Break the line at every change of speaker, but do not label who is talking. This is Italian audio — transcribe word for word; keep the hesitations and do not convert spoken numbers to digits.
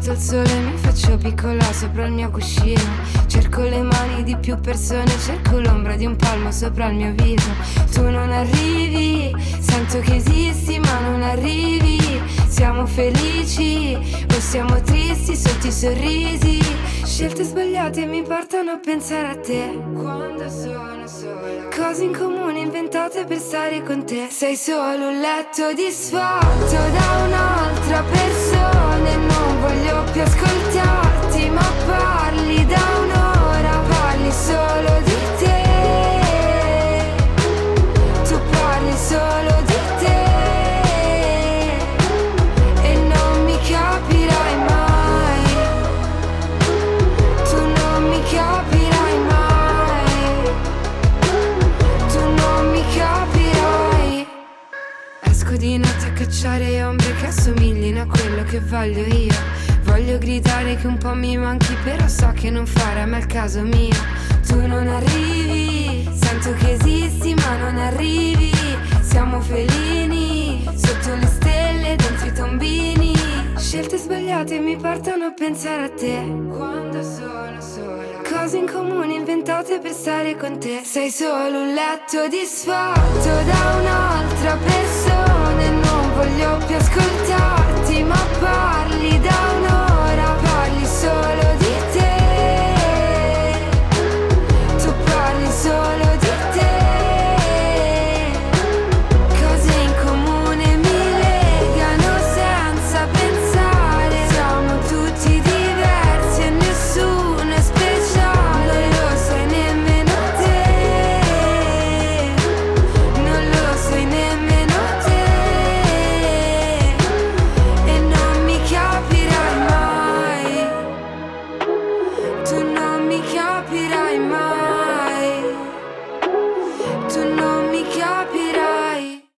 sotto il sole mi faccio piccola sopra il mio cuscino. Cerco le mani di più persone, cerco l'ombra di un palmo sopra il mio viso. Tu non arrivi, sento che esisti ma non arrivi. Siamo felici o siamo tristi sotto i sorrisi. Scelte sbagliate mi portano a pensare a te. Quando sono sola, cose in comune inventate per stare con te. Sei solo un letto disfatto da un'altra persona e non voglio più ascoltarti, ma parli da un'ora, parli solo di te. Tu parli solo di te e non mi capirai mai. Tu non mi capirai mai. Tu non mi capirai. Esco di notte a cacciare ombre che assomiglino a quello che voglio io. Voglio gridare che un po' mi manchi, però so che non farà mai il caso mio. Tu non arrivi, sento che esisti ma non arrivi. Siamo felini, sotto le stelle, dentro i tombini. Scelte sbagliate mi portano a pensare a te. Quando sono sola, cose in comune inventate per stare con te. Sei solo un letto disfatto da un'altra persona e non voglio più ascoltarti, ma parli da un'ora, parli solo di te. Tu parli solo di te. Cose in comune mi legano senza pensare. Siamo tutti diversi e nessuno è speciale. Non lo sai nemmeno te. Non lo sai nemmeno te. E non mi capirai mai. Tu non mi capirai mai.